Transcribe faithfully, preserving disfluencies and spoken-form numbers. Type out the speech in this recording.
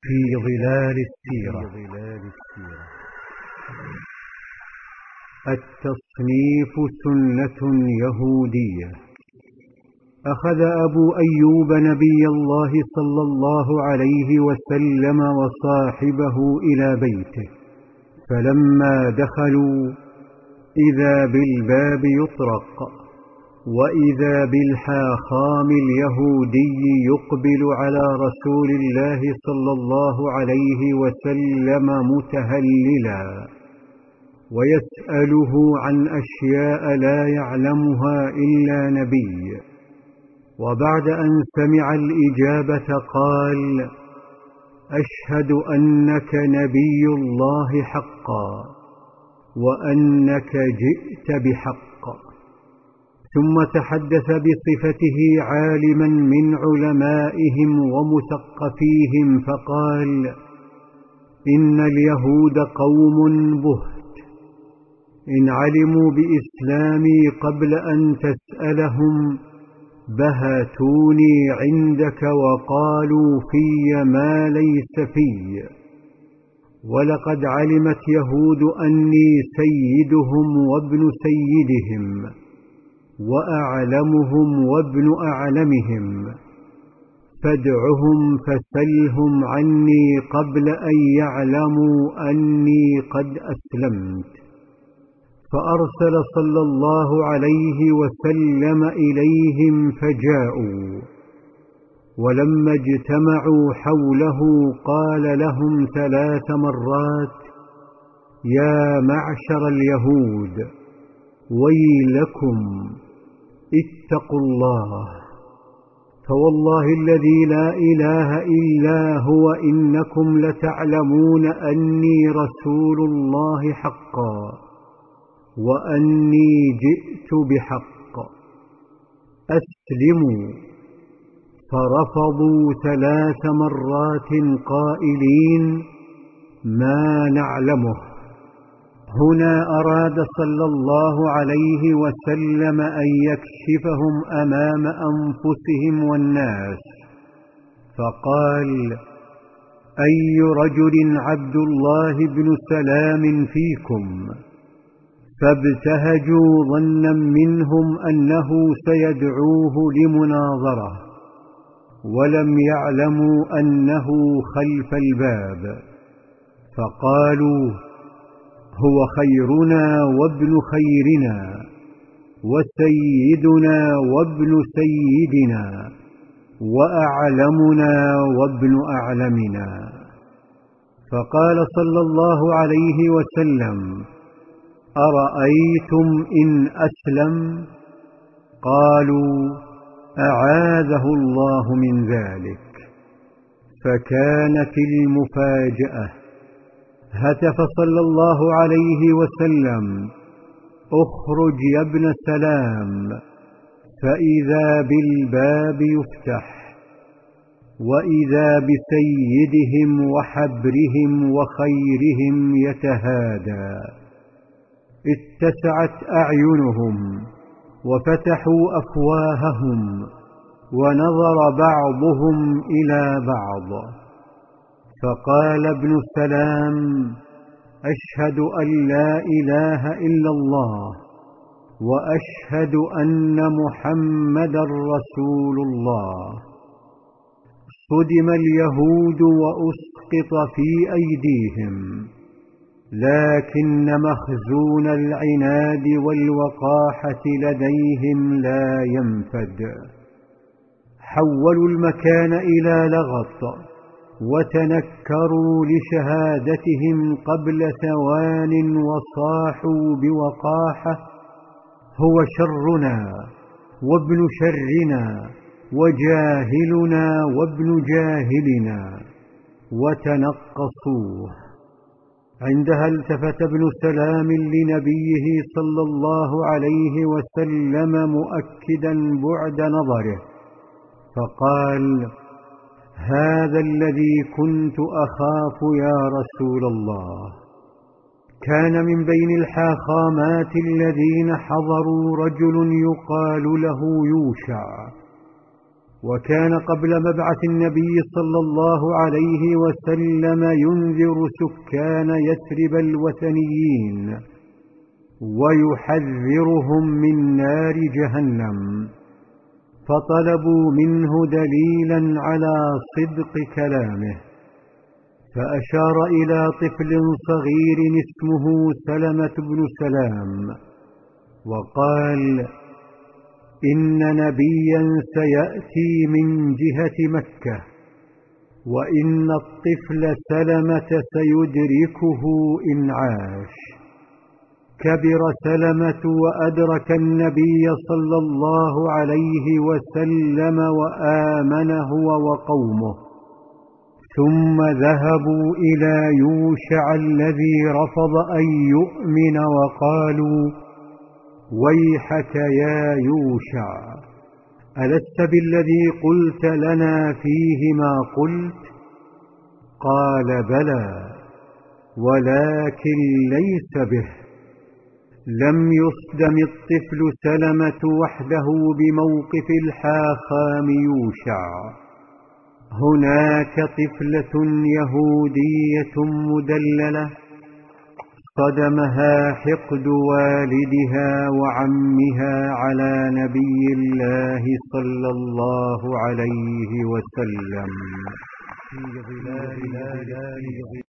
في ظلال السيرة. التصنيف سنة يهودية. أخذ أبو أيوب نبي الله صلى الله عليه وسلم وصاحبه إلى بيته، فلما دخلوا إذا بالباب يطرق، وإذا بالحاخام اليهودي يقبل على رسول الله صلى الله عليه وسلم متهللا ويسأله عن أشياء لا يعلمها إلا نبي. وبعد أن سمع الإجابة قال: أشهد أنك نبي الله حقا، وأنك جئت بحق. ثم تحدث بصفته عالما من علمائهم ومثقفيهم فقال: إن اليهود قوم بهت، إن علموا بإسلامي قبل أن تسألهم بهتوني عندك وقالوا في ما ليس في. ولقد علمت يهود أني سيدهم وابن سيدهم، وأعلمهم وابن أعلمهم، فادعهم فسلهم عني قبل أن يعلموا أني قد أسلمت. فأرسل صلى الله عليه وسلم إليهم فجاءوا، ولما اجتمعوا حوله قال لهم ثلاث مرات: يا معشر اليهود، ويلكم، اتقوا الله، فوالله الذي لا إله إلا هو إنكم لتعلمون أني رسول الله حقا، وأني جئت بحق، أسلموا. فرفضوا ثلاث مرات قائلين: ما نعلمه. هنا أراد صلى الله عليه وسلم أن يكشفهم أمام أنفسهم والناس، فقال: أي رجل عبد الله بن سلام فيكم؟ فابتهجوا ظنا منهم أنه سيدعوه لمناظرة، ولم يعلموا أنه خلف الباب، فقالوا: هو خيرنا وابن خيرنا، وسيدنا وابن سيدنا، وأعلمنا وابن أعلمنا. فقال صلى الله عليه وسلم: أرأيتم إن أسلم؟ قالوا: أعاذه الله من ذلك. فكانت المفاجأة، هتف صلى الله عليه وسلم: اخرج يا ابن سلام، فإذا بالباب يفتح، وإذا بسيدهم وحبرهم وخيرهم يتهادى. اتسعت أعينهم وفتحوا أفواههم، ونظر بعضهم إلى بعض، فقال ابن سلام: أشهد أن لا إله إلا الله، وأشهد أن محمدا رسول الله. صدم اليهود وأسقط في أيديهم، لكن مخزون العناد والوقاحة لديهم لا ينفد. حولوا المكان إلى لغط، وتنكروا لشهادتهم قبل ثوان، وصاحوا بوقاحة: هو شرنا وابن شرنا، وجاهلنا وابن جاهلنا، وتنقصوه. عندها التفت ابن سلام لنبيه صلى الله عليه وسلم مؤكدا بعد نظره، فقال: هذا الذي كنت أخاف يا رسول الله. كان من بين الحاخامات الذين حضروا رجل يقال له يوشع، وكان قبل مبعث النبي صلى الله عليه وسلم ينذر سكان يثرب الوثنيين ويحذرهم من نار جهنم، فطلبوا منه دليلا على صدق كلامه، فأشار إلى طفل صغير اسمه سلمة بن سلام وقال: إن نبيا سيأتي من جهة مكة، وإن الطفل سلمة سيدركه إن عاش. كبر سلمة وأدرك النبي صلى الله عليه وسلم وآمن هو وقومه، ثم ذهبوا إلى يوشع الذي رفض أن يؤمن وقالوا: ويحك يا يوشع، ألست بالذي قلت لنا فيه ما قلت؟ قال: بلى، ولكن ليس به. لم يصدم الطفل سلمة وحده بموقف الحاخام يوشع، هناك طفلة يهودية مدللة صدمها حقد والدها وعمها على نبي الله صلى الله عليه وسلم.